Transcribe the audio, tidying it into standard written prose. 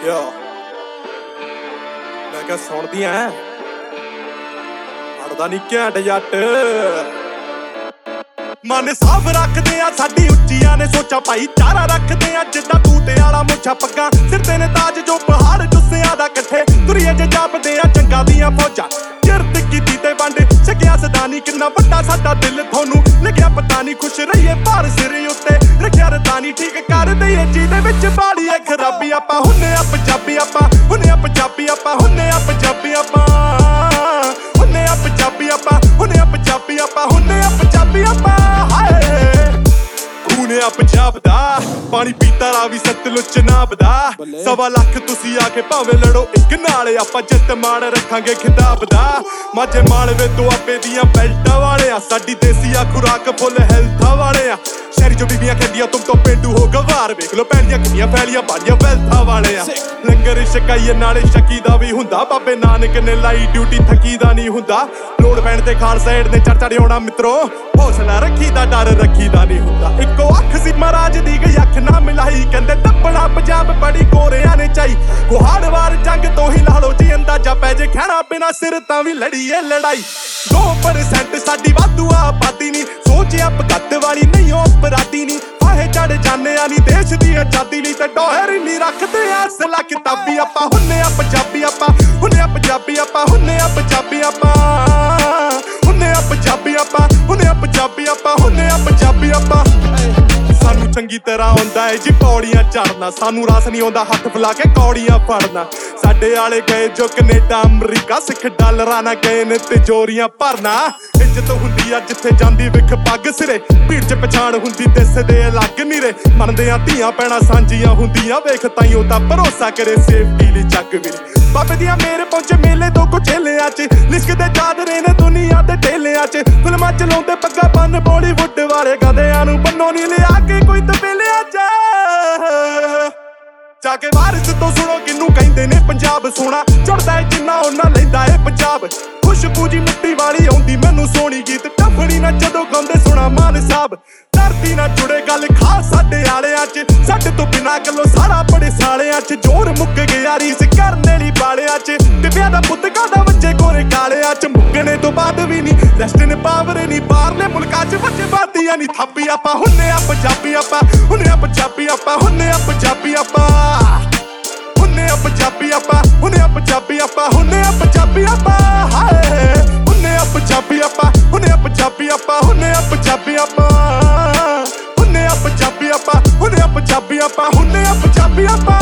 ਯੋ ਮੈਂ ਕਿਹਾ ਸੁਣਦੀਆਂ ਹੜਦਾ ਨਹੀਂ ਘੈਂਟ ਜੱਟ ਮਨ ਸਾਫ ਰੱਖਦੇ ਆ ਸਾਡੀ ਉੱਚੀਆਂ ਨੇ ਸੋਚਾ ਭਾਈਚਾਰਾ ਰੱਖਦੇ ਆ ਜਿੱਦਾਂ ਤੂਤੇ ਵਾਲਾ ਮੁੱਛਾ ਪੱਗਾਂ ਸਿਰ ਤੇ ਨੇ ਤਾਜ ਜੋ ਪਹਾੜ ਜੁੱਸਿਆਂ ਦਾ ਇਕੱਠੇ ਦੁਨੀਆ 'ਚ ਜਾਪਦੇ ਆ ਚੰਗਾ ਦੀਆਂ ਫੌਜਾਂ ਕਿਰਤ ਕੀਤੀ ਤੇ ਵੰਡ ਛਕਿਆ ਸਦਾਨੀ ਕਿੰਨਾ ਵੱਡਾ ਸਾਡਾ ਦਿਲ ਤੁਹਾਨੂੰ ਲਿਖਿਆ ਪਤਾ ਨਹੀਂ ਖੁਸ਼ ਰਹੀਏ ਭਾਰ ਸਿਰ ਉੱਤੇ ਰੱਖਿਆ ਰਤਾਨੀ ਠੀਕ ਕਰ ਦਈਏ ਜਿਹਦੇ ਵਿੱਚ ਬਾਲੀ ਐ ਖਰਾਬੀ ਆਪਾਂ ਹੁੰਨੇ ਆ ਪੰਜਾਬੀ ਆਪਾਂ ਹੁੰਨੇ ਆ ਪੰਜਾਬੀ ਆਪਾਂ ਹੁੰਨੇ ਆ ਪੰਜਾਬੀ ਆਪਾਂ ਹੁੰਨੇ ਆ ਪੰਜਾਬੀ ਆਪਾਂ ਹੁੰਨੇ ਆ ਪੰਜਾਬੀ ਆਪਾਂ ਹੁੰਨੇ ਆ ਪੰਜਾਬੀ ਆਪਾਂ ਆ ਪੰਜਾਬ ਦਾ ਪਾਣੀ ਪੀਤਾ ਰਾਵੀ ਸਤਲੁਜ ਚਨਾਬ ਦਾ 1.25 ਲੱਖ ਤੁਸੀਂ ਆ ਕੇ ਭਾਵੇਂ ਲੜੋ ਇੱਕ ਨਾਲ ਆਪਾਂ ਜਿੱਤ ਮਾਣ ਰੱਖਾਂਗੇ ਖਿਤਾਬ ਦਾ ਮਾਝੇ ਮਾਲਵੇ ਦੁਆਬੇ ਦੀਆਂ ਬੈਲਟਾਂ ਵਾਲੇ ਆ ਸਾਡੀ ਦੇਸੀ ਆ ਖੁਰਾਕ ਫੁੱਲ ਹੈਲਥਾਂ ਵਾਲੇ ਆ ਸ਼ਹਿਰੀ ਜੋ ਬੀਬੀਆਂ ਕਹਿੰਦੀਆਂ ਤੁਮ ਤੋਂ ਪਿੰਡੂ ਹੋ ਗਵਾਰ ਵੇਖ ਲੋ ਭੈਣੀਆਂ ਕਿੰਨੀਆਂ ਫੈਲੀਆਂ ਬਾੜੀਆਂ ਵੈਲਥਾਂ ਵਾਲੇ ਆ ਲੰਗਰ ਛਕਾਈਏ ਨਾਲੇ ਸ਼ੱਕੀ ਦਾ ਵੀ ਹੁੰਦਾ ਬਾਬੇ ਨਾਨਕ ਨੇ ਲਾਈ ਡਿਊਟੀ ਥੱਕੀ ਦਾ ਨਹੀਂ ਹੁੰਦਾ ਲੋੜ ਪੈਣ ਤੇ ਖਾਲਸਾ ਏਡ ਨੇ ਚੜ ਆਉਣਾ ਮਿੱਤਰੋ ਹੌਸਲਾ ਰੱਖੀ ਦਾ ਡਰ ਰੱਖੀ ਦਾ ਨਹੀਂ ਹੁੰਦਾ ਇੱਕੋ ਅੱਖ ਸੀ ਮਹਾਰਾਜ ਦੀ ਗਈ ਅੱਖ ਨਾ ਮਿਲਾਈ ਕਹਿੰਦੇ ਟੱਪਣਾ ਪੰਜਾਬ ਬੜੀ ਗੋਰਿਆਂ ਨੇ ਚਾਈ ਕੁਹਾੜਵਾਰ ਜੰਗ ਤੋਂ ਹੀ ਲਾ ਲੋ ਜੀ ਅੰਦਾਜ਼ਾ ਪੈ ਜੇ ਖਾਣਾ ਬਿਨਾ ਸਿਰ ਤਾਂ ਵੀ ਲੜੀਏ ਲੜਾਈ 2% ਸਾਡੀ ਵਾਧੂ ਆਬਾਦੀ ਨਹੀਂ ਸੋਚਿਆ ਭਗਤ ਵਾਲੀ ਨਹੀਂ ਉਹ ਅਪਰਾਧੀ ਨਹੀਂ ਫਾਹੇ ਚੜ ਜਾਂਦੇ ਆ ਨਹੀਂ ਦੇਸ਼ ਦੀ ਆਜ਼ਾਦੀ ਲਈ ਤੇ ਡੋਹਰ ਨਹੀਂ ਰੱਖਦੇ ਅਸਲਾ ਕਿਤਾਬੀ ਆਪਾਂ ਹੁੰਨੇ ਆ ਪੰਜਾਬੀ ਆਪਾਂ ਹੁੰਨੇ ਆ ਪੰਜਾਬੀ ਆਪਾਂ ਹੁੰਨੇ ਆ ਪੰਜਾਬੀ ਆਪਾਂ ਹੁੰਨੇ ਆ ਪੰਜਾਬੀ ਆਪਾਂ ਹੁੰਨੇ ਆ ਪੰਜਾਬੀ ਆਪਾਂ ਹੁੰਨੇ ਆ ਪੰਜਾਬੀ ਆਪਾਂ ਸਾਨੂੰ ਚੰਗੀ ਤਰ੍ਹਾਂ ਆਉਂਦਾ ਏ ਜੀ ਪੌੜੀਆਂ ਚੜਨਾ ਸਾਨੂੰ ਰਸ ਨਹੀਂ ਆਉਂਦਾ ਹੱਥ ਫਲਾ ਕੇ ਕੌੜੀਆਂ ਫੜਨਾ ਸਾਡੇ ਆਲੇ ਗਏ ਜੋ ਕੈਨੇਡਾ ਅਮਰੀਕਾ ਸਿੱਖ ਡਾਲਰਾਂ ਨਾਲ ਗਏ ਨੇ ਤਿਜੋਰੀਆਂ ਭਰਨਾ ਇੱਜ਼ਤ ਹੁੰਦੀ ਆ ਜਿੱਥੇ ਜਾਂਦੀ ਵਿਖ ਪੱਗ ਸਿਰੇ ਭੀੜ 'ਚ ਪਛਾਣ ਹੁੰਦੀ ਦਿਸਦੇ ਅਲੱਗ ਨੀਰੇ ਮੰਨਦੇ ਆ ਧੀਆਂ ਪੈਣਾ ਸਾਂਝੀਆਂ ਹੁੰਦੀਆਂ ਵੇਖ ਤਾਈਓ ਤਾਂ ਭਰੋਸਾ ਕਰੇ ਸੇਫਟੀ ਲਈ ਜੱਗ ਵੀਰੇ ਬਾਬੇ ਦੀਆਂ ਮੇਰ ਪਹੁੰਚੇ ਮੇਲੇ ਤੋਂ ਕੁਚੇਲਿਆਂ 'ਚ ਲਿਸ਼ਕਦੇ ਚਾਦਰੇ ਨੇ ਦੁਨੀਆ ਦੇ ਢੇਲਿਆਂ 'ਚ ਫਿਲਮਾਂ 'ਚ ਲਾਉਂਦੇ ਪੱਗਾਂ ਬੰਨ ਬਾਲੀਵੁੱਡ ਵਾਲੇ ਗਧਿਆਂ ਨੂੰ ਬੰਨੋ ਨਹੀਂ ਲਿਆ ਕੇ ਕੋਈ ਤਬੇਲਿਆਂ 'ਚ ਜਾ ਕੇ ਵਾਰਿਸ ਤੋਂ ਸੁਣੋ ਕਿਨੂੰ ਕਹਿੰਦੇ ਨੇ ਪੰਜਾਬ ਸੋਹਣਾ ਚੜਦਾ ਏ ਜਿੰਨਾ ਉਹਨਾਂ ਲੈਂਦਾ ਏ ਪੰਜਾਬ ਖੁਸ਼ਬੂ ਜੀ ਮਿੱਟੀ ਵਾਲੀ ਆਉਂਦੀ ਮੈਨੂੰ ਸੋਹਣੀ ਗੀਤ ਟੱਫੜੀ ਨਾ ਜਦੋਂ ਗਾਉਂਦੇ ਸੁਣਾ ਮਾਨ ਸਾਹਿਬ ਧਰਤੀ ਨਾਲ ਜੁੜੇ ਗੱਲ ਖਾਸ ਸਾਡੇ ਆਲਿਆਂ 'ਚ ਸਾਡੇ ਤੋਂ ਬਿਨਾਂ ਗੱਲੋਂ ਸਾਰਾ ਬੜੇ ਸਾਲਿਆਂ 'ਚ ਜ਼ੋਰ ਮੁੱਕ ਗਿਆ ਰੀਸ ਕਰਨੇ ਲਈ ਬਾਲਿਆਂ 'ਚ ਟਿੱਬਿਆਂ ਦਾ ਪੁੱਤ ਕਾਦਾ ਵੱਜੇ ਗੋਰੇ ਕਾਲਿਆਂ 'ਚ ਮੁੱਕਣੇ ਤੋਂ ਬਾਅਦ ਵੀ ਨਹੀਂ ਰੈਸਟ ਨੇ ਪਾਵਰ ਨਹੀਂ ਬਾਹਰਲੇ ਮੁਲਕਾਂ 'ਚ ਵੱਜੇ ਬਾਦੀਆਂ ਨਹੀਂ ਥਾਪੀ ਆਪਾਂ ਹੁੰਨੇ ਆ ਪੰਜਾਬੀ ਆਪਾਂ ਹੁੰਨੇ ਆ ਪੰਜਾਬੀ ਆਪਾਂ ਹੁੰਨੇ ਆ ਪੰਜਾਬੀ ਆਪਾਂ ਹੁੰਨੇ ਆ ਪੰਜਾਬੀ ਆਪਾਂ ਹੁੰਨੇ ਆ ਪੰਜਾਬੀ ਆਪਾਂ ਹੁੰਨੇ ਆ ਪੰਜਾਬੀ ਆਪਾਂ ਹਾਏ ਹੁੰਨੇ ਆ ਪੰਜਾਬੀ ਆਪਾਂ ਹੁੰਨੇ ਆ ਪੰਜਾਬੀ ਆਪਾਂ ਹੁੰਨੇ ਆ ਪੰਜਾਬੀ ਆਪਾਂ ਹੁੰਨੇ ਆ ਪੰਜਾਬੀ ਆਪਾਂ ਹੁੰਨੇ ਆ ਪੰਜਾਬੀ ਆਪਾਂ ਹੁੰਨੇ ਆ ਪੰਜਾਬੀ ਆਪਾਂ